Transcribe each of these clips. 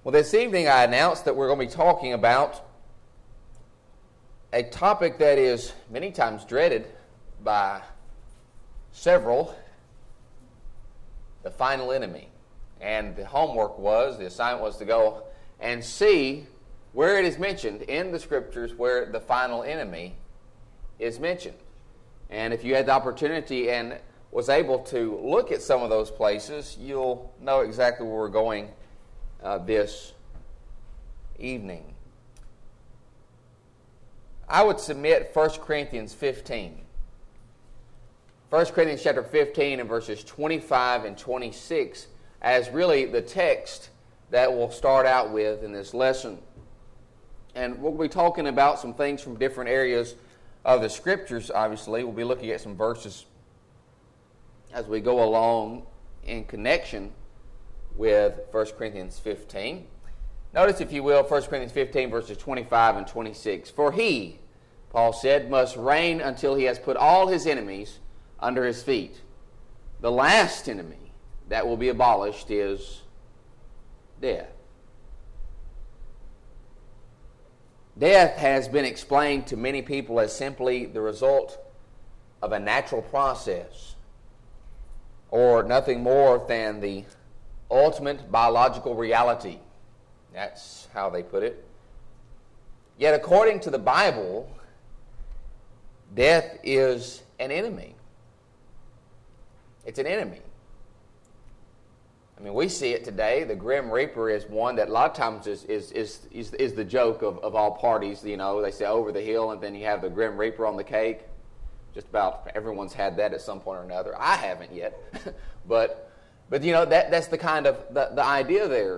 Well, this evening I announced that we're going to be talking about a topic that is many times dreaded by several, the final enemy. And the assignment was to go and see where it is mentioned in the Scriptures where the final enemy is mentioned. And if you had the opportunity and was able to look at some of those places, you'll know exactly where we're going this evening. I would submit 1 Corinthians 15. 1 Corinthians chapter 15 and verses 25 and 26 as really the text that we'll start out with in this lesson. And we'll be talking about some things from different areas of the Scriptures, obviously. We'll be looking at some verses as we go along in connection with 1 Corinthians 15. Notice, if you will, 1 Corinthians 15, verses 25 and 26. For he, Paul said, must reign until he has put all his enemies under his feet. The last enemy that will be abolished is death. Death has been explained to many people as simply the result of a natural process, or nothing more than the ultimate biological reality. That's how they put it. Yet according to the Bible, death is an enemy. It's an enemy. I mean, we see it today. The Grim Reaper is one that a lot of times is the joke of all parties. You know, they say over the hill, and then you have the Grim Reaper on the cake. Just about everyone's had that at some point or another. I haven't yet, but you know that's the kind of the idea there.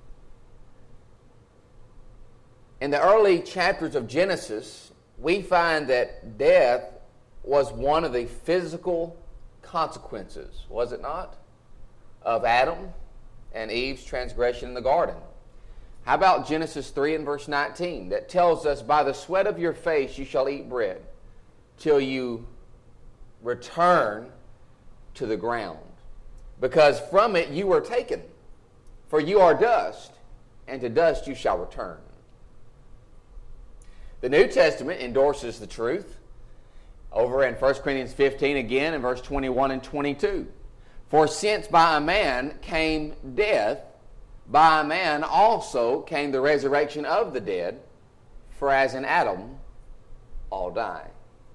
In the early chapters of Genesis, we find that death was one of the physical consequences, was it not, of Adam and Eve's transgression in the garden. How about Genesis 3 and verse 19 that tells us, by the sweat of your face you shall eat bread till you return to the ground, because from it you were taken, for you are dust, and to dust you shall return. The New Testament endorses the truth over in 1 Corinthians 15 again in verse 21 and 22. For since by a man came death, by a man also came the resurrection of the dead, for as in Adam all die.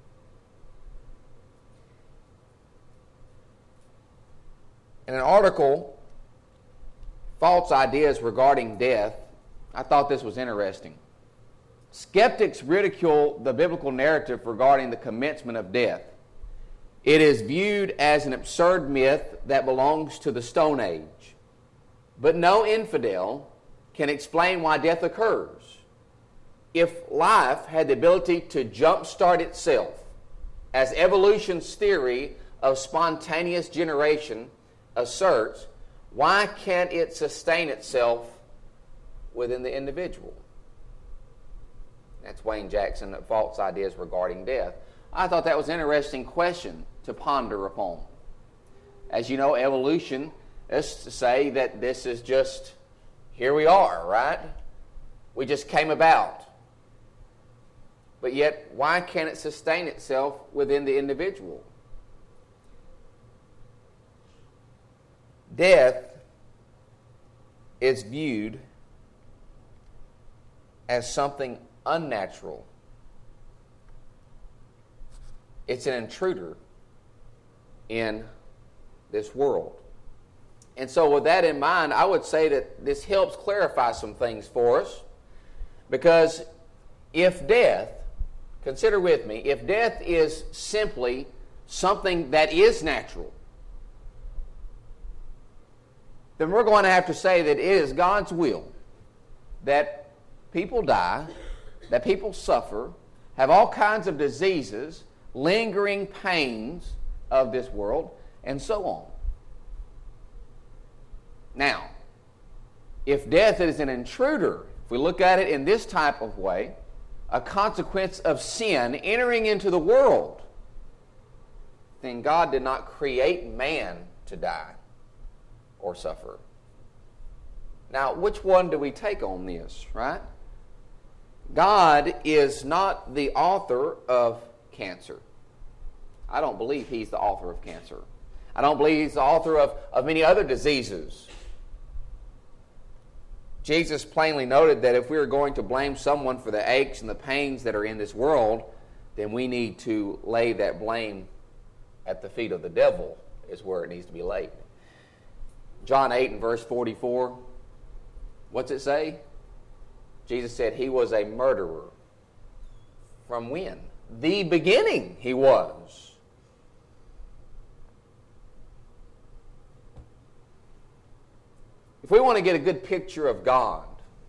In an article, False Ideas Regarding Death, I thought this was interesting. Skeptics ridicule the biblical narrative regarding the commencement of death. It is viewed as an absurd myth that belongs to the Stone Age. But no infidel can explain why death occurs. If life had the ability to jumpstart itself, as evolution's theory of spontaneous generation asserts, why can't it sustain itself within the individual? That's Wayne Jackson, False Ideas Regarding Death. I thought that was an interesting question to ponder upon. As you know, evolution is to say that this is just, here we are, right? We just came about. But yet, why can't it sustain itself within the individual? Death is viewed as something unnatural. It's an intruder in this world. And so with that in mind, I would say that this helps clarify some things for us. Because if death, consider with me, if death is simply something that is natural, then we're going to have to say that it is God's will that people die, that people suffer, have all kinds of diseases, lingering pains of this world, and so on. Now, if death is an intruder, if we look at it in this type of way, a consequence of sin entering into the world, then God did not create man to die or suffer. Now, which one do we take on this, right? God is not the author of cancer. I don't believe He's the author of cancer. I don't believe He's the author of many other diseases. Jesus plainly noted that if we are going to blame someone for the aches and the pains that are in this world, then we need to lay that blame at the feet of the devil, is where it needs to be laid. John 8 and verse 44, what's it say? Jesus said He was a murderer. From when? The beginning He was. If we want to get a good picture of God,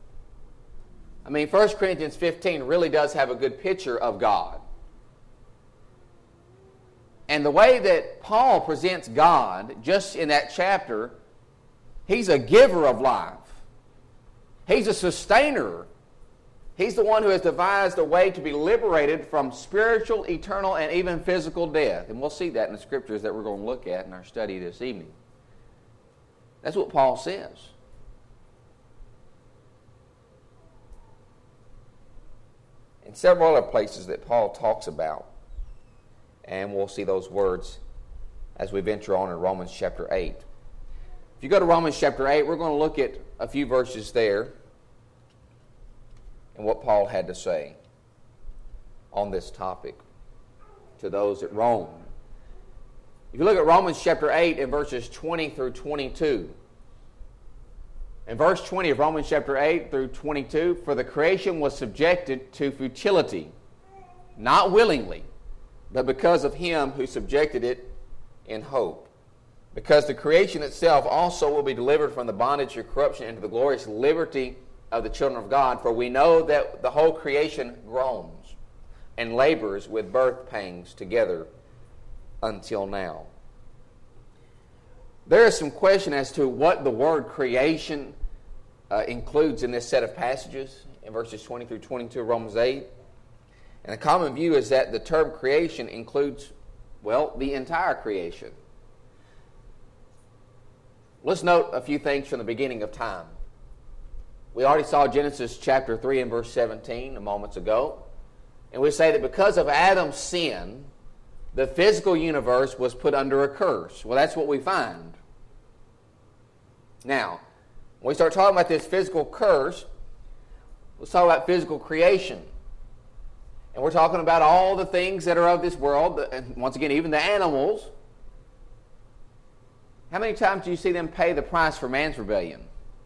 1 Corinthians 15 really does have a good picture of God. And the way that Paul presents God, just in that chapter, He's a giver of life. He's a sustainer. He's the one who has devised a way to be liberated from spiritual, eternal, and even physical death. And we'll see that in the scriptures that we're going to look at in our study this evening. That's what Paul says. In several other places that Paul talks about, and we'll see those words as we venture on in Romans chapter 8. If you go to Romans chapter 8, we're going to look at a few verses there and what Paul had to say on this topic to those at Rome. If you look at Romans chapter 8 and verses 20 through 22, in verse 20 of Romans chapter 8 through 22, for the creation was subjected to futility, not willingly, but because of Him who subjected it in hope. Because the creation itself also will be delivered from the bondage of corruption into the glorious liberty of the children of God. For we know that the whole creation groans and labors with birth pangs together until now. There is some question as to what the word creation includes in this set of passages in verses 20 through 22 of Romans 8. And the common view is that the term creation includes, the entire creation. Let's note a few things from the beginning of time. We already saw Genesis chapter 3 and verse 17 a moment ago. And we say that because of Adam's sin, the physical universe was put under a curse. Well, that's what we find. Now, when we start talking about this physical curse, let's talk about physical creation. And we're talking about all the things that are of this world, and once again, even the animals. How many times do you see them pay the price for man's rebellion?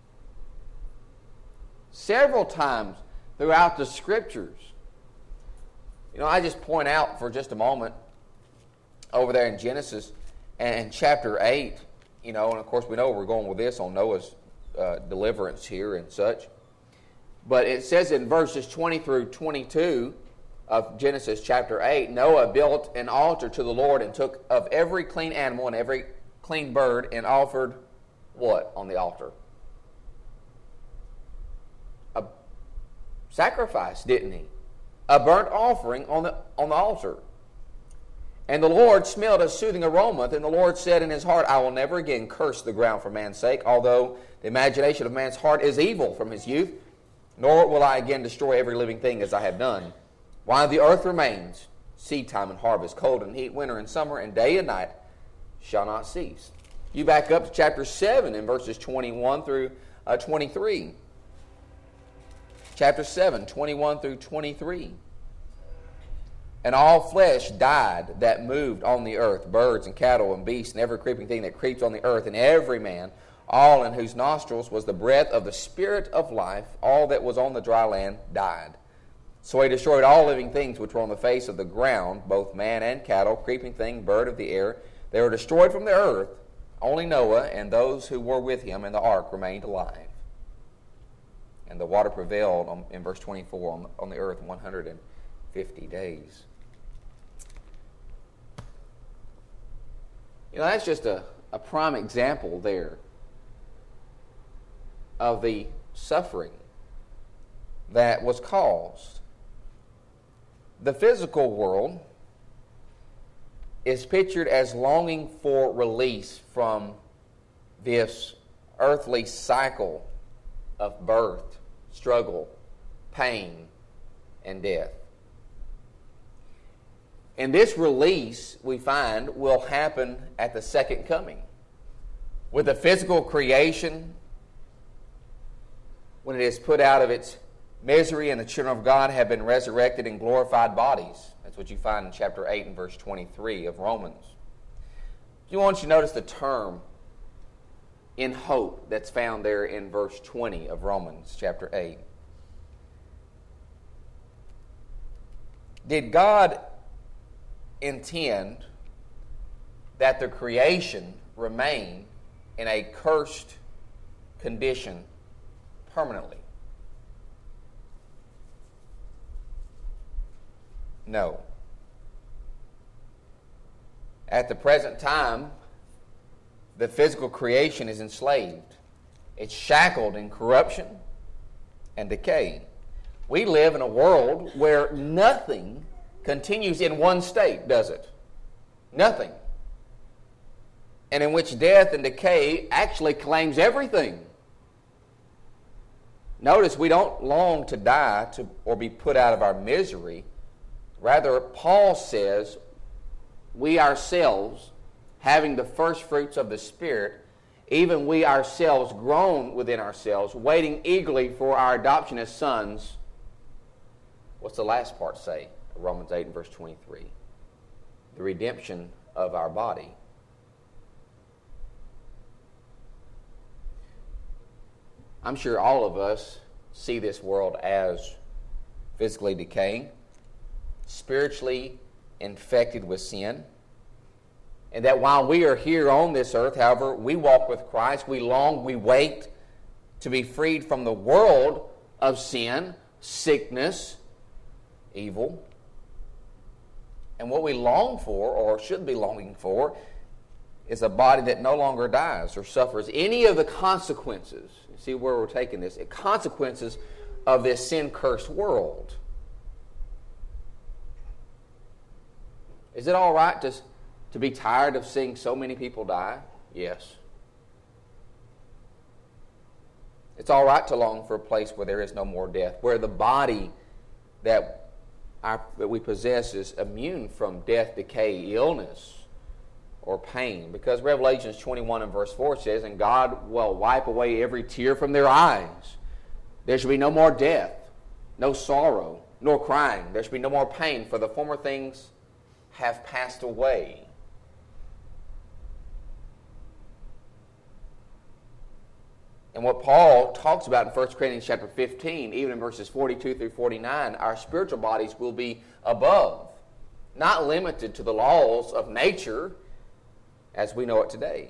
Several times throughout the Scriptures. I just point out for just a moment, over there in Genesis and chapter 8, and of course we know we're going with this on Noah's deliverance here and such. But it says in verses 20 through 22 of Genesis chapter 8, Noah built an altar to the Lord and took of every clean animal and every clean bird and offered what on the altar? A sacrifice, didn't he? A burnt offering on the altar. And the Lord smelled a soothing aroma, and the Lord said in his heart, I will never again curse the ground for man's sake, although the imagination of man's heart is evil from his youth, nor will I again destroy every living thing as I have done. While the earth remains, seed time and harvest, cold and heat, winter and summer, and day and night shall not cease. You back up to chapter 7 in verses 21 through 23. Chapter 7, 21 through 23. And all flesh died that moved on the earth, birds and cattle and beasts and every creeping thing that creeps on the earth, and every man, all in whose nostrils was the breath of the Spirit of life, all that was on the dry land died. So he destroyed all living things which were on the face of the ground, both man and cattle, creeping thing, bird of the air. They were destroyed from the earth. Only Noah and those who were with him in the ark remained alive. And the water prevailed, in verse 24, on the earth 150 days. That's just a prime example there of the suffering that was caused. The physical world is pictured as longing for release from this earthly cycle of birth, struggle, pain, and death. And this release, we find, will happen at the second coming. With the physical creation, when it is put out of its misery and the children of God have been resurrected in glorified bodies. That's what you find in chapter 8 and verse 23 of Romans. I want you to notice the term in hope that's found there in verse 20 of Romans chapter 8. Did God intend that the creation remain in a cursed condition permanently? No. At the present time, the physical creation is enslaved. It's shackled in corruption and decay. We live in a world where nothing continues in one state, does it? Nothing. And in which death and decay actually claims everything. Notice we don't long to die or be put out of our misery. Rather, Paul says, we ourselves, having the first fruits of the Spirit, even we ourselves groan within ourselves, waiting eagerly for our adoption as sons. What's the last part say? Romans 8 and verse 23. The redemption of our body. I'm sure all of us see this world as physically decaying, spiritually infected with sin, and that while we are here on this earth, however, we walk with Christ, we long, we wait to be freed from the world of sin, sickness, evil. And what we long for, or should be longing for, is a body that no longer dies or suffers any of the consequences. You see where we're taking this? Consequences of this sin-cursed world. Is it all right to be tired of seeing so many people die? Yes. It's all right to long for a place where there is no more death, where the body that we possess is immune from death, decay, illness, or pain. Because Revelation 21 and verse 4 says, and God will wipe away every tear from their eyes. There shall be no more death, no sorrow, nor crying. There shall be no more pain, for the former things have passed away. And what Paul talks about in 1 Corinthians chapter 15, even in verses 42 through 49, our spiritual bodies will be above, not limited to the laws of nature as we know it today.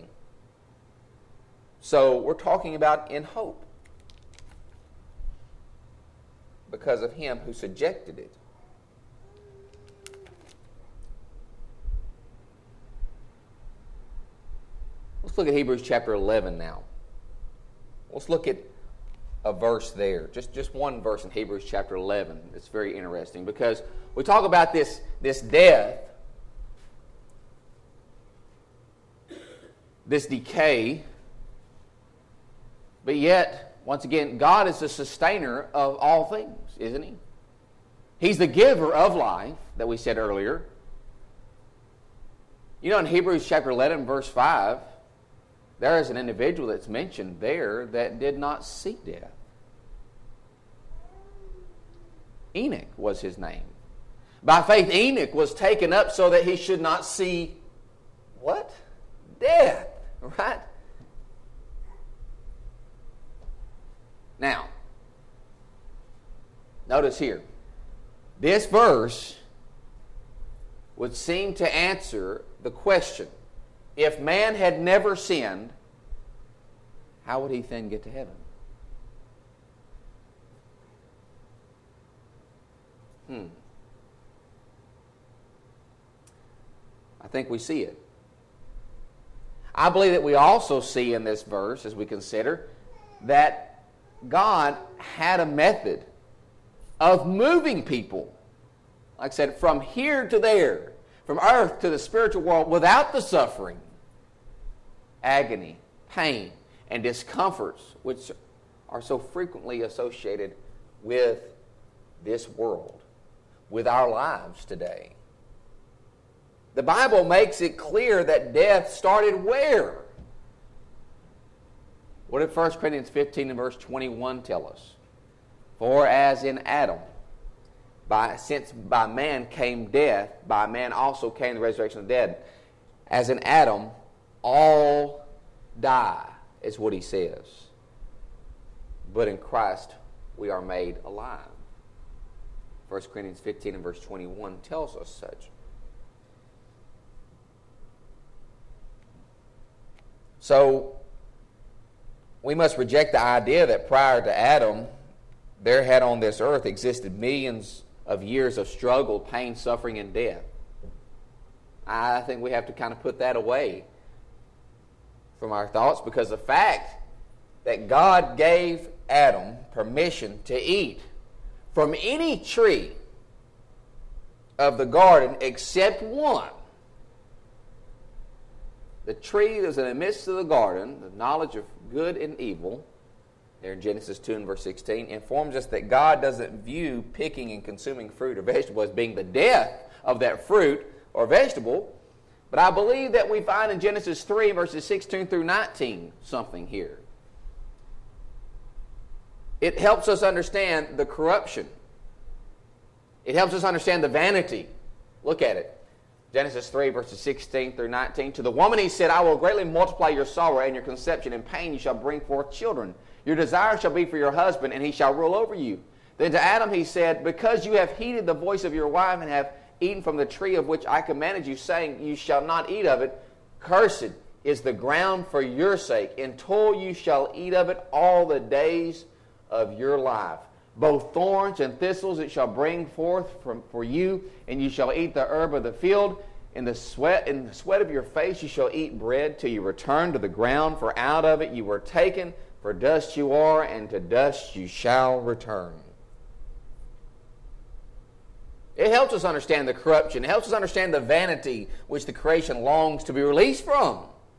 So we're talking about in hope because of him who subjected it. Let's look at Hebrews chapter 11 now. Let's look at a verse there, just one verse in Hebrews chapter 11. It's very interesting because we talk about this death, this decay, but yet, once again, God is the sustainer of all things, isn't He? He's the giver of life, that we said earlier. You know, in Hebrews chapter 11, verse 5, there is an individual that's mentioned there that did not see death. Enoch was his name. By faith, Enoch was taken up so that he should not see what? Death, right? Now, notice here, this verse would seem to answer the question, if man had never sinned, how would he then get to heaven? I think we see it. I believe that we also see in this verse, as we consider, that God had a method of moving people, like I said, from here to there, from earth to the spiritual world, without the suffering, agony, pain, and discomforts which are so frequently associated with this world, with our lives today. The Bible makes it clear that death started where? What did 1 Corinthians 15 and verse 21 tell us? For as in Adam, since by man came death, by man also came the resurrection of the dead. As in Adam, all die, is what he says. But in Christ, we are made alive. 1 Corinthians 15 and verse 21 tells us such. So, we must reject the idea that prior to Adam, there had on this earth existed millions of years of struggle, pain, suffering, and death. I think we have to kind of put that away from our thoughts, because the fact that God gave Adam permission to eat from any tree of the garden except one, the tree that was in the midst of the garden, the knowledge of good and evil, there in Genesis 2 and verse 16, informs us that God doesn't view picking and consuming fruit or vegetable as being the death of that fruit or vegetable. But I believe that we find in Genesis 3 verses 16 through 19 something here. It helps us understand the corruption. It helps us understand the vanity. Look at it. Genesis 3 verses 16 through 19. To the woman he said, I will greatly multiply your sorrow and your conception. In pain you shall bring forth children. Your desire shall be for your husband, and he shall rule over you. Then to Adam he said, because you have heeded the voice of your wife and have eaten from the tree of which I commanded you, saying, you shall not eat of it, cursed is the ground for your sake. In toil you shall eat of it all the days of your life. Both thorns and thistles it shall bring forth for you, and you shall eat the herb of the field. In the sweat of your face you shall eat bread till you return to the ground, for out of it you were taken, for dust you are, and to dust you shall return. It helps us understand the corruption. It helps us understand the vanity which the creation longs to be released from.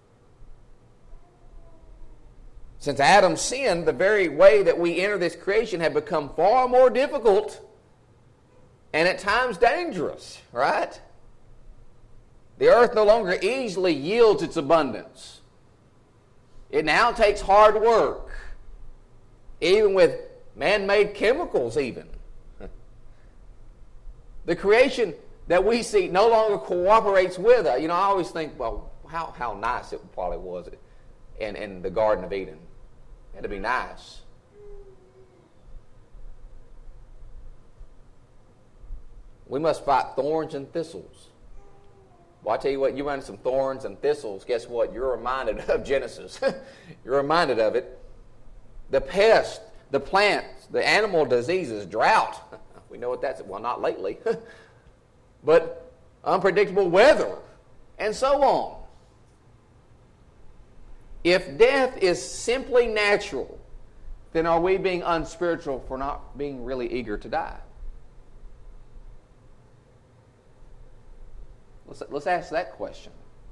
Since Adam sinned, the very way that we enter this creation had become far more difficult and at times dangerous, right? The earth no longer easily yields its abundance. It now takes hard work, even with man-made chemicals even. The creation that we see no longer cooperates with us. You know, I always think, well, how nice it probably was in the Garden of Eden. It had to be nice. We must fight thorns and thistles. Well, I tell you what, you run some thorns and thistles, guess what? You're reminded of Genesis. You're reminded of it. The pests, the plants, the animal diseases, drought. We know what that's, well, not lately. But unpredictable weather, and so on. If death is simply natural, then are we being unspiritual for not being really eager to die? Let's ask that question.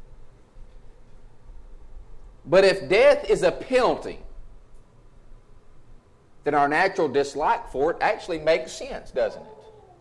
But if death is a penalty, then our natural dislike for it actually makes sense, doesn't it?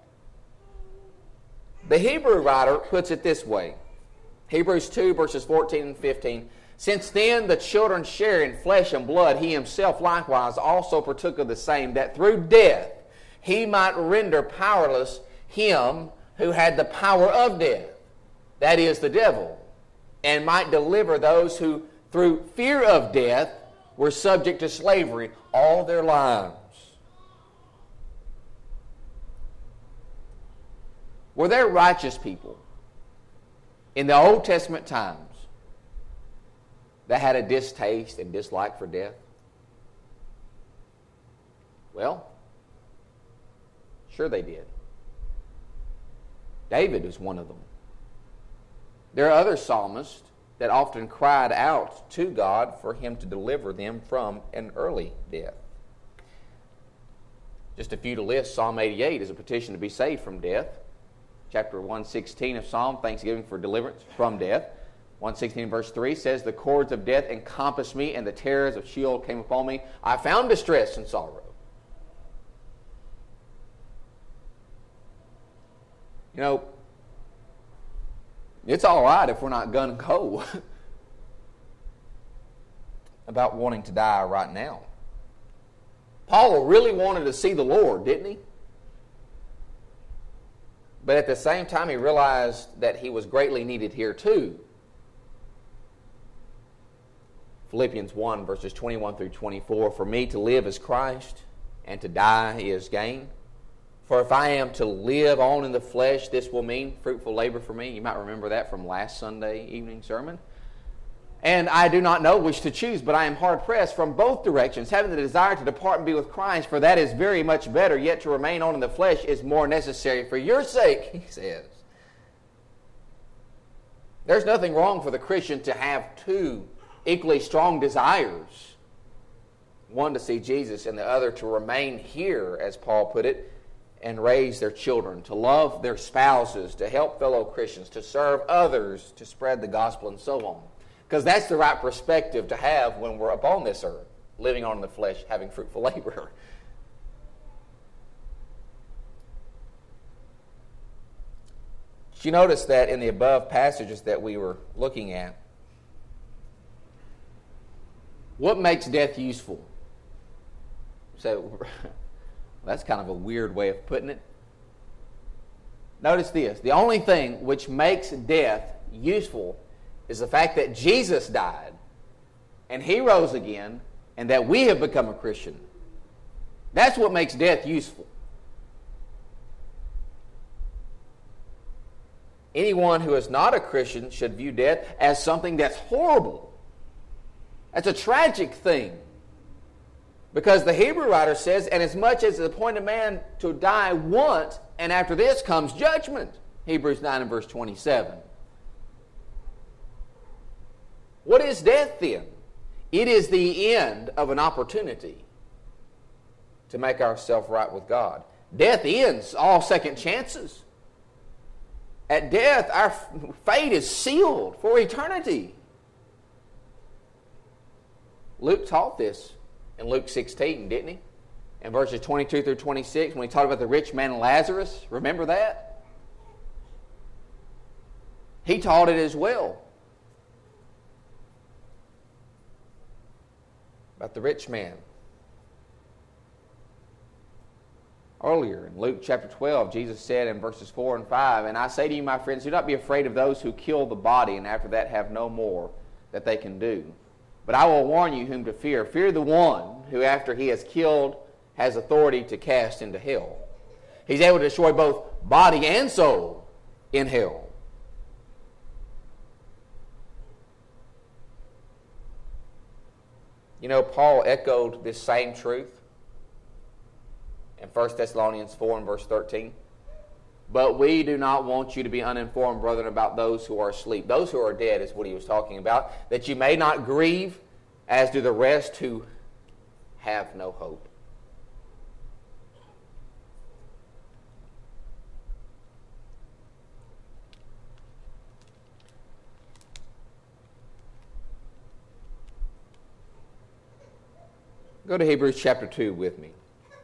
The Hebrew writer puts it this way. Hebrews 2 verses 14 and 15. Since then the children share in flesh and blood, he himself likewise also partook of the same, that through death he might render powerless him who had the power of death, that is, the devil, and might deliver those who through fear of death were subject to slavery all their lives. Were there righteous people in the Old Testament times that had a distaste and dislike for death? Well, sure they did. David was one of them. There are other psalmists that often cried out to God for him to deliver them from an early death. Just a few to list. Psalm 88 is a petition to be saved from death. Chapter 116 of Psalm, thanksgiving for deliverance from death. 116 verse 3 says, the cords of death encompassed me, and the terrors of Sheol came upon me. I found distress and sorrow. You know, it's all right if we're not gung-ho about wanting to die right now. Paul really wanted to see the Lord, didn't he? But at the same time, he realized that he was greatly needed here too. Philippians 1, verses 21 through 24, for me to live is Christ, and to die is gain. For if I am to live on in the flesh, this will mean fruitful labor for me. You might remember that from last Sunday evening sermon. And I do not know which to choose, but I am hard-pressed from both directions, having the desire to depart and be with Christ, for that is very much better, yet to remain on in the flesh is more necessary for your sake, he says. There's nothing wrong for the Christian to have two equally strong desires. One to see Jesus and the other to remain here, as Paul put it, and raise their children, to love their spouses, to help fellow Christians, to serve others, to spread the gospel, and so on. Because that's the right perspective to have when we're upon this earth, living on in the flesh, having fruitful labor. Did you notice that in the above passages that we were looking at, what makes death useful? So, that's kind of a weird way of putting it. Notice this. The only thing which makes death useful is the fact that Jesus died and he rose again and that we have become a Christian. That's what makes death useful. Anyone who is not a Christian should view death as something that's horrible. That's a tragic thing. Because the Hebrew writer says, and as much as it is appointed man to die once, and after this comes judgment. Hebrews 9 and verse 27. What is death then? It is the end of an opportunity to make ourselves right with God. Death ends all second chances. At death, our fate is sealed for eternity. Luke taught this in Luke 16, didn't he? In verses 22 through 26, when he talked about the rich man and Lazarus. Remember that? He taught it as well. About the rich man. Earlier in Luke chapter 12, Jesus said in verses 4 and 5, and I say to you, my friends, do not be afraid of those who kill the body, and after that have no more that they can do. But I will warn you whom to fear. Fear the one who, after he has killed, has authority to cast into hell. He's able to destroy both body and soul in hell. You know, Paul echoed this same truth in 1 Thessalonians 4 and verse 13. But we do not want you to be uninformed, brethren, about those who are asleep. Those who are dead is what he was talking about. That you may not grieve, as do the rest who have no hope. Go to Hebrews chapter 2 with me.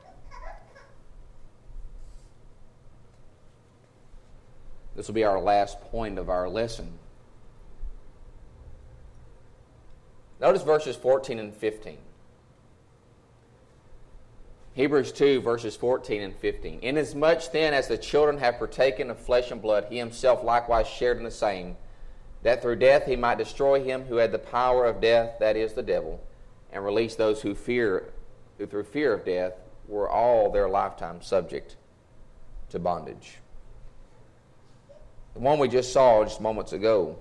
This will be our last point of our lesson. Notice verses 14 and 15. Hebrews 2, verses 14 and 15. Inasmuch then as the children have partaken of flesh and blood, he himself likewise shared in the same, that through death he might destroy him who had the power of death, that is, the devil, and release those who through fear of death were all their lifetime subject to bondage. The one we just saw just moments ago.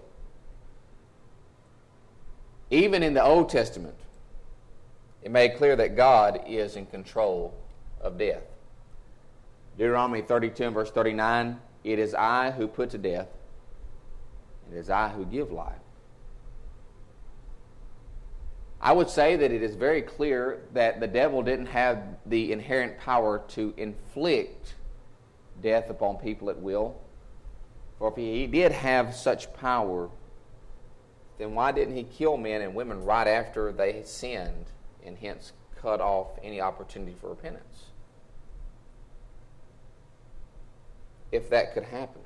Even in the Old Testament, it made clear that God is in control of death. Deuteronomy 32 and verse 39, it is I who put to death, it is I who give life. I would say that it is very clear that the devil didn't have the inherent power to inflict death upon people at will. For if he did have such power, then why didn't he kill men and women right after they sinned and hence cut off any opportunity for repentance? If that could happen.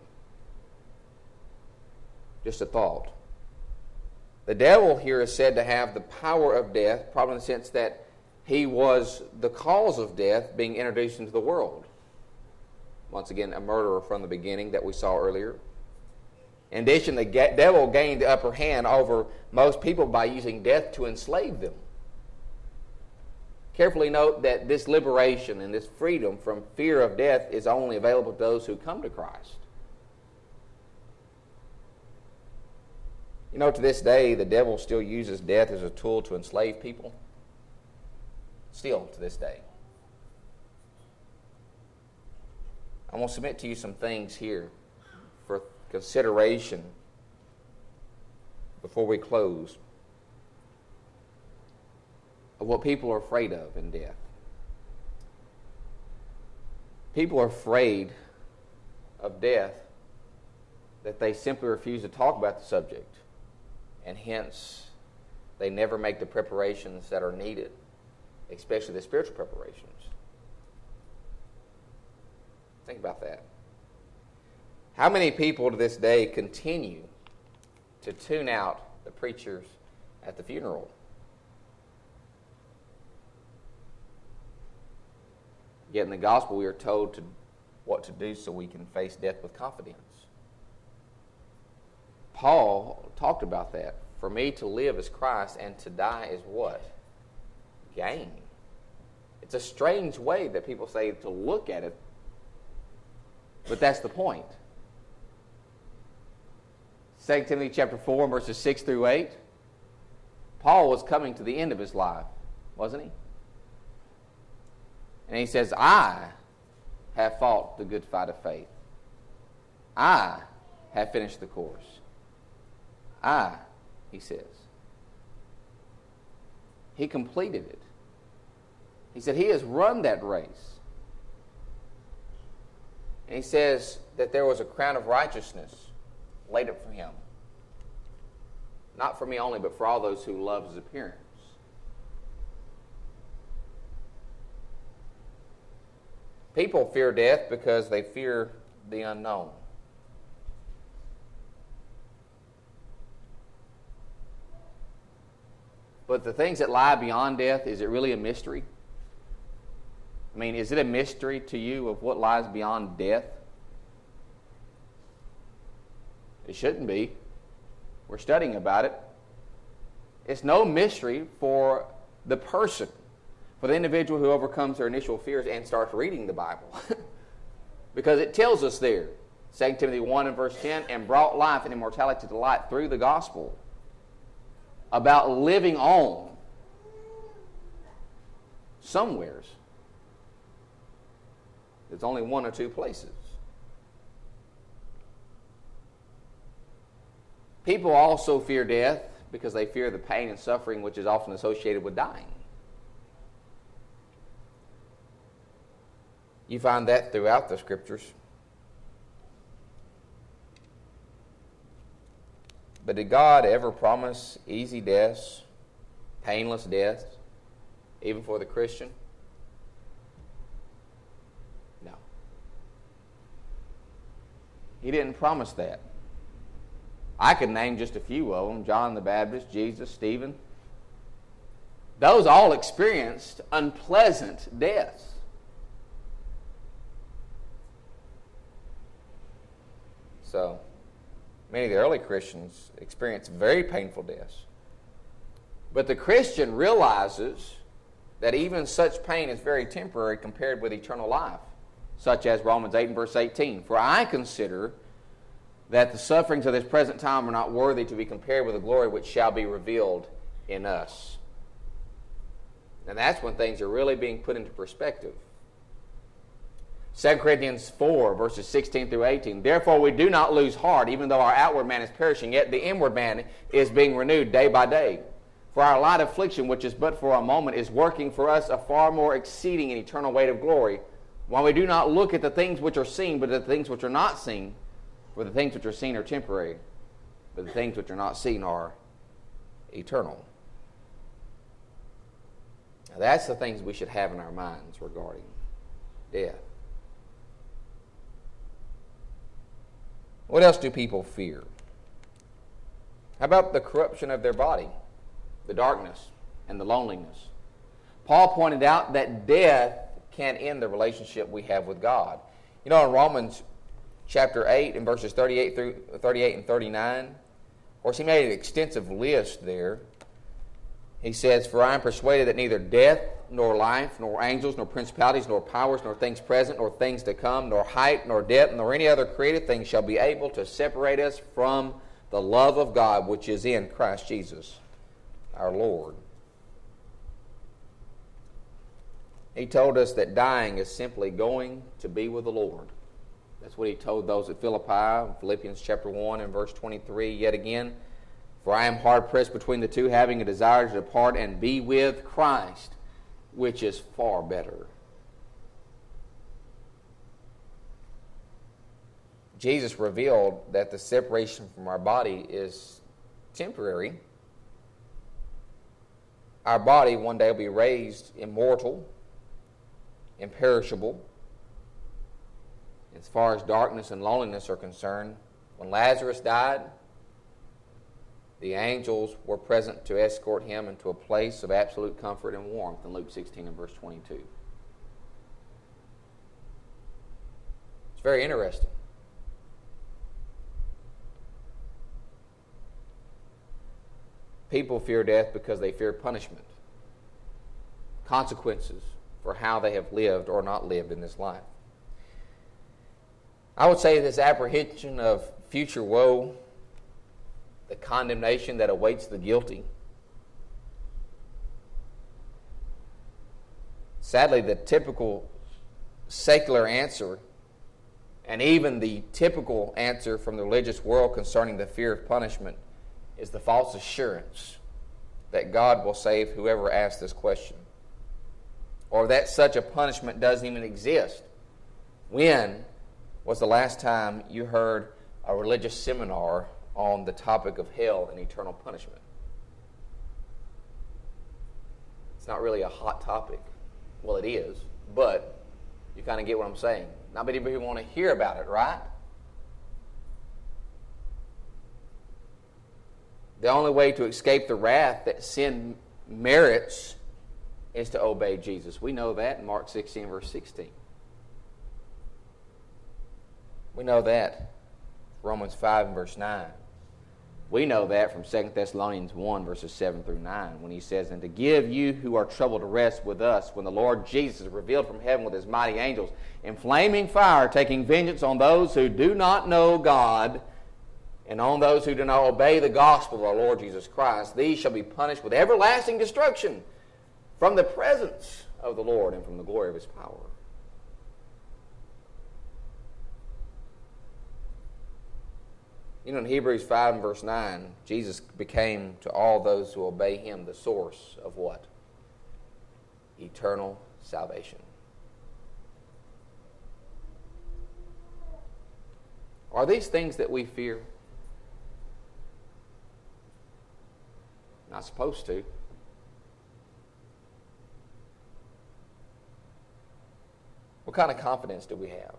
Just a thought. The devil here is said to have the power of death, probably in the sense that he was the cause of death being introduced into the world. Once again, a murderer from the beginning that we saw earlier. In addition, the devil gained the upper hand over most people by using death to enslave them. Carefully note that this liberation and this freedom from fear of death is only available to those who come to Christ. You know, to this day, the devil still uses death as a tool to enslave people. Still, to this day. I want to submit to you some things here for consideration before we close of what people are afraid of in death. People are afraid of death that they simply refuse to talk about the subject, and hence they never make the preparations that are needed, especially the spiritual preparations. Think about that. How many people to this day continue to tune out the preachers at the funeral? Yet in the gospel we are told what to do so we can face death with confidence. Paul talked about that. For me to live is Christ, and to die is what? Gain. It's a strange way that people say to look at it, but that's the point. 2 Timothy chapter 4, verses 6 through 8. Paul was coming to the end of his life, wasn't he? And he says, I have fought the good fight of faith. I have finished the course. He says. He completed it. He said he has run that race. And he says that there was a crown of righteousness laid up for him. Not for me only, but for all those who love his appearance. People fear death because they fear the unknown. But the things that lie beyond death, is it really a mystery? I mean, is it a mystery to you of what lies beyond death? It shouldn't be. We're studying about it. It's no mystery for the person, for the individual who overcomes their initial fears and starts reading the Bible. Because it tells us there, 2 Timothy 1 and verse 10, and brought life and immortality to light through the gospel, about living on somewheres. There's only one or two places. People also fear death because they fear the pain and suffering which is often associated with dying. You find that throughout the Scriptures. But did God ever promise easy deaths, painless deaths, even for the Christian? No. He didn't promise that. I could name just a few of them: John the Baptist, Jesus, Stephen. Those all experienced unpleasant deaths. So, many of the early Christians experienced very painful deaths. But the Christian realizes that even such pain is very temporary compared with eternal life, such as Romans 8 and verse 18. For I consider that the sufferings of this present time are not worthy to be compared with the glory which shall be revealed in us. And that's when things are really being put into perspective. 2 Corinthians 4, verses 16 through 18. Therefore we do not lose heart, even though our outward man is perishing, yet the inward man is being renewed day by day. For our light affliction, which is but for a moment, is working for us a far more exceeding and eternal weight of glory, while we do not look at the things which are seen, but at the things which are not seen. For the things which are seen are temporary, but the things which are not seen are eternal. Now, that's the things we should have in our minds regarding death. What else do people fear? How about the corruption of their body, the darkness, and the loneliness? Paul pointed out that death can't end the relationship we have with God. You know, in Romans chapter 8 and verses 38 and 39, of course, he made an extensive list there. He says, "For I am persuaded that neither death, nor life, nor angels, nor principalities, nor powers, nor things present, nor things to come, nor height, nor depth, nor any other created thing shall be able to separate us from the love of God which is in Christ Jesus our Lord." He told us that dying is simply going to be with the Lord. That's what he told those at Philippi, in Philippians chapter 1 and verse 23. Yet again, "For I am hard pressed between the two, having a desire to depart and be with Christ, which is far better." Jesus revealed that the separation from our body is temporary. Our body one day will be raised immortal, imperishable. As far as darkness and loneliness are concerned, when Lazarus died, the angels were present to escort him into a place of absolute comfort and warmth in Luke 16 and verse 22. It's very interesting. People fear death because they fear punishment, consequences for how they have lived or not lived in this life. I would say this apprehension of future woe, the condemnation that awaits the guilty. Sadly, the typical secular answer, and even the typical answer from the religious world concerning the fear of punishment, is the false assurance that God will save whoever asks this question, or that such a punishment doesn't even exist. When was the last time you heard a religious seminar on the topic of hell and eternal punishment? It's not really a hot topic. Well, it is, but you kind of get what I'm saying. Not many people want to hear about it, right? The only way to escape the wrath that sin merits is to obey Jesus. We know that in Mark 16, verse 16. We know that Romans 5 and verse 9. We know that from 2 Thessalonians 1, verses 7 through 9, when he says, "And to give you who are troubled to rest with us, when the Lord Jesus is revealed from heaven with his mighty angels, in flaming fire, taking vengeance on those who do not know God, and on those who do not obey the gospel of our Lord Jesus Christ. These shall be punished with everlasting destruction from the presence of the Lord and from the glory of his power." You know, in Hebrews 5 and verse 9, Jesus became to all those who obey him the source of what? Eternal salvation. Are these things that we fear? Not supposed to. What kind of confidence do we have?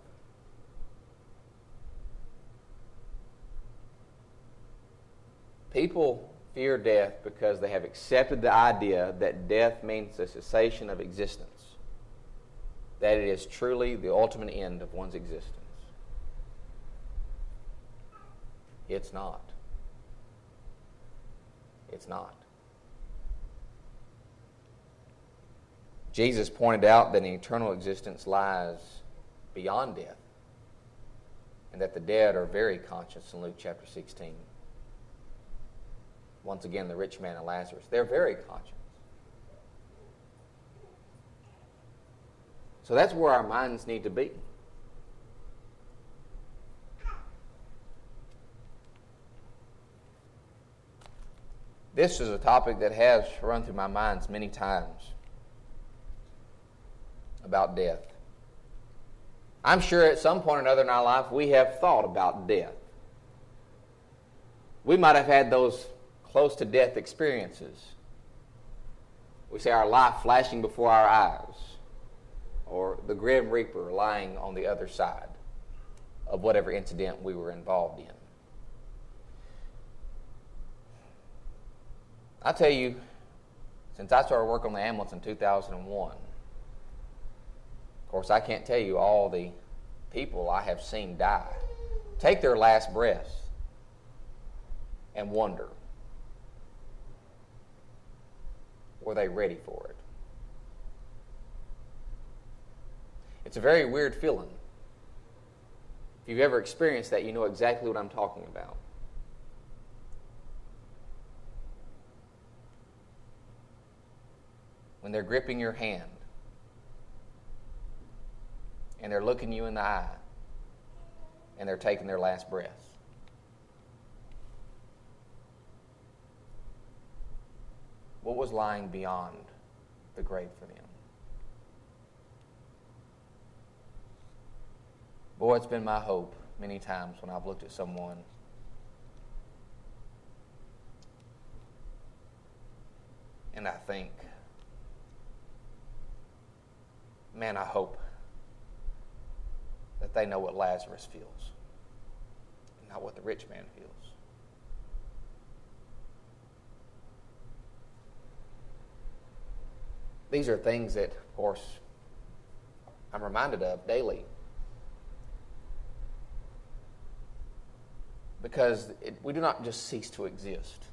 People fear death because they have accepted the idea that death means the cessation of existence, that it is truly the ultimate end of one's existence. It's not. It's not. Jesus pointed out that an eternal existence lies beyond death, and that the dead are very conscious in Luke chapter 16. Once again, the rich man and Lazarus, they're very conscious. So that's where our minds need to be. This is a topic that has run through my mind many times about death. I'm sure at some point or another in our life we have thought about death. We might have had those close to death experiences. We see our life flashing before our eyes, or the Grim Reaper lying on the other side of whatever incident we were involved in. I tell you, since I started working on the ambulance in 2001, of course, I can't tell you all the people I have seen die, take their last breaths, and wonder, were they ready for it? It's a very weird feeling. If you've ever experienced that, you know exactly what I'm talking about. When they're gripping your hand and they're looking you in the eye and they're taking their last breath. What was lying beyond the grave for them? Boy, it's been my hope many times when I've looked at someone and I think, man, I hope that they know what Lazarus feels, not what the rich man feels. These are things that, of course, I'm reminded of daily. Because we do not just cease to exist.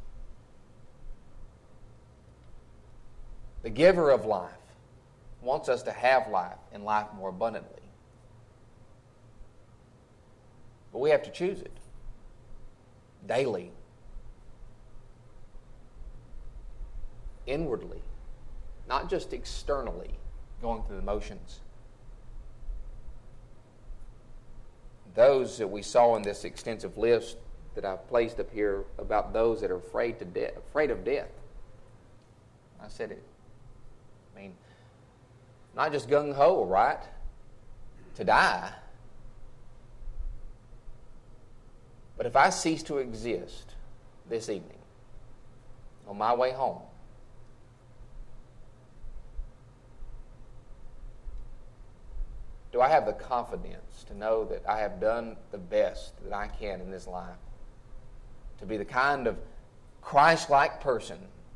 The giver of life wants us to have life and life more abundantly. But we have to choose it daily, inwardly, not just externally, going through the motions. Those that we saw in this extensive list that I've placed up here about those that are afraid of death. I said it. I mean, not just gung-ho, right? To die. But if I cease to exist this evening, on my way home, do I have the confidence to know that I have done the best that I can in this life to be the kind of Christ-like person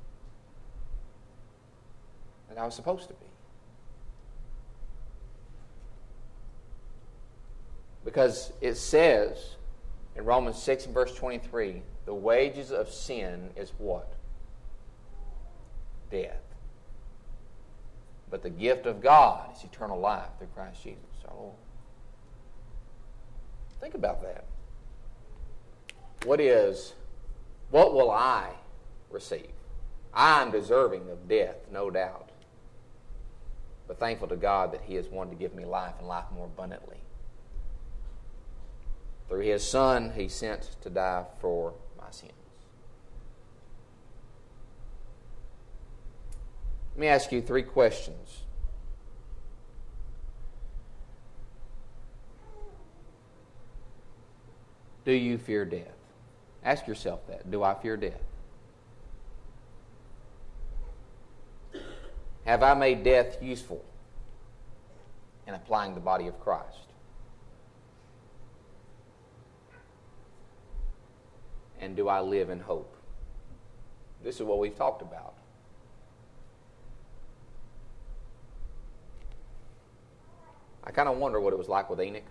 that I was supposed to be? Because it says in Romans 6 and verse 23, the wages of sin is what? Death. But the gift of God is eternal life through Christ Jesus our Lord. Think about that. What will I receive? I'm deserving of death, no doubt. But thankful to God that He has wanted to give me life and life more abundantly. Through His Son, He sent to die for my sins. Let me ask you 3 questions. Do you fear death? Ask yourself that. Do I fear death? Have I made death useful in applying the body of Christ? And do I live in hope? This is what we've talked about. I kind of wonder what it was like with Enoch,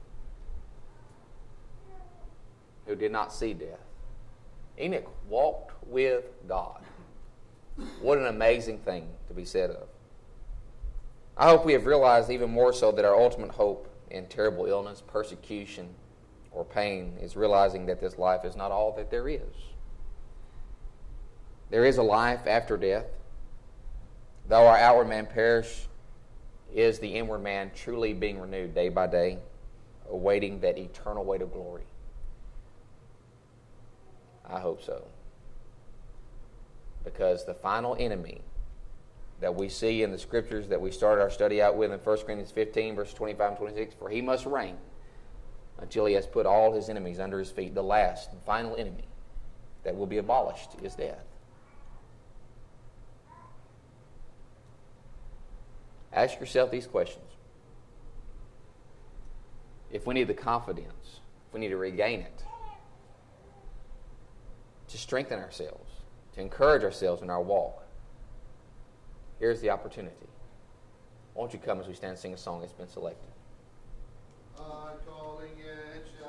who did not see death. Enoch walked with God. What an amazing thing to be said of. I hope we have realized even more so that our ultimate hope in terrible illness, persecution, or pain is realizing that this life is not all that there is. There is a life after death. Though our outward man perish, is the inward man truly being renewed day by day, awaiting that eternal weight of glory? I hope so. Because the final enemy that we see in the scriptures that we started our study out with in 1 Corinthians 15, verses 25 and 26, for he must reign until he has put all his enemies under his feet. The last and final enemy that will be abolished is death. Ask yourself these questions. If we need the confidence, if we need to regain it, to strengthen ourselves, to encourage ourselves in our walk, here's the opportunity. Won't you come as we stand and sing a song that's been selected?